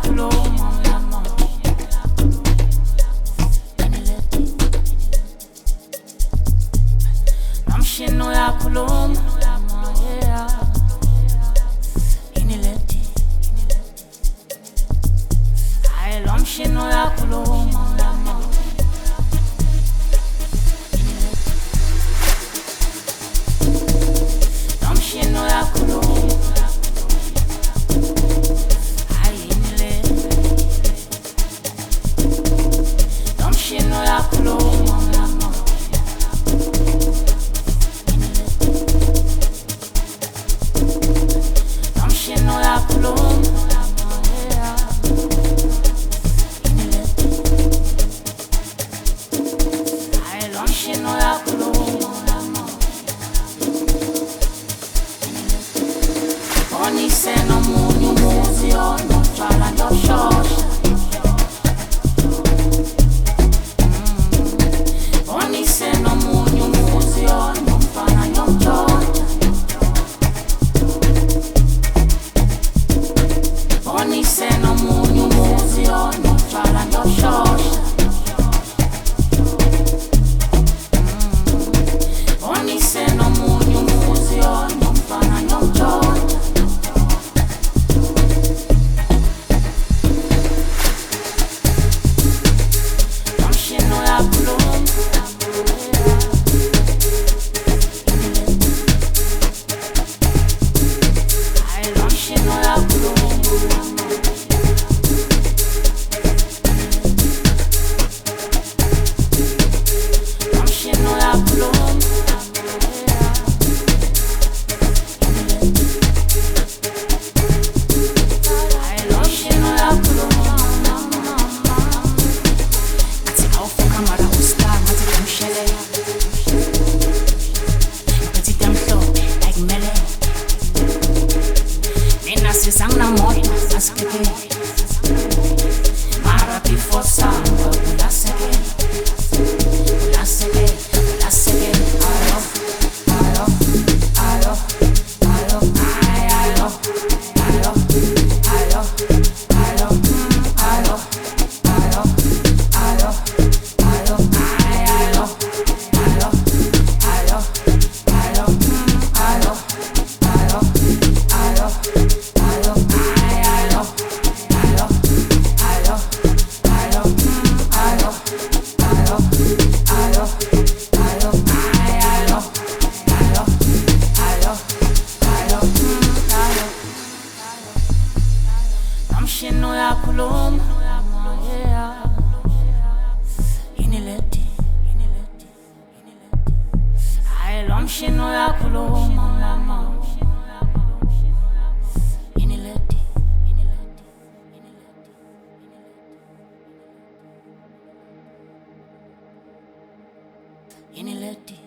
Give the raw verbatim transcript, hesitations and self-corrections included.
uyakhuluma mama. Nomshini uyakhuluma mama, yeah. Inileti. Hayi lo mshini uyakhuluma mama. Nomshini uyakhuluma. Hayi inileti. Nomshini uyakhuluma mama. Nomshini uyakhuluma mama, yeah. Inileti. Hayi lo mshini uyakhuluma mama. Bonise nomunye umuzi onotshwala ndoshosha. Bonise nomunye umuzi onomfana nomtshontsha. Bonise nomunye umuzi onotshwala ndoshosha. Bonise nomunye umuzi onomfana nomtshontsha. Nomshini uyakhuluma. Hayi lo mshini uyakhuluma. Nomshini uyakhuluma. Hayi lo mshini uyakhuluma. Athi awufoka mara ustar, ngathi damshelele. Ngathi damhlophe like mele. Mina sisangunamoto asikeke. Mara before samba ulaseke. Ulaseke, ulaseke. Ayo, ayo, ayo, ayo, ay, ayo, ayo, ayo, ayo, mm, ayo, ayo, ayo, ayo, ay, ayo, ayo, ayo, ayo, mm, ayo, ayo, ayo, ayo, ay, ayo, ayo, ayo, ayo, mm, ayo, ayo, ayo, ayo, ay, ayo, ayo, ayo, ayo, mm, ayo. Nomshini uyakhuluma, yeah. Inileti. Hayi lo mshini uyakhuluma mama. Inileti. Inileti.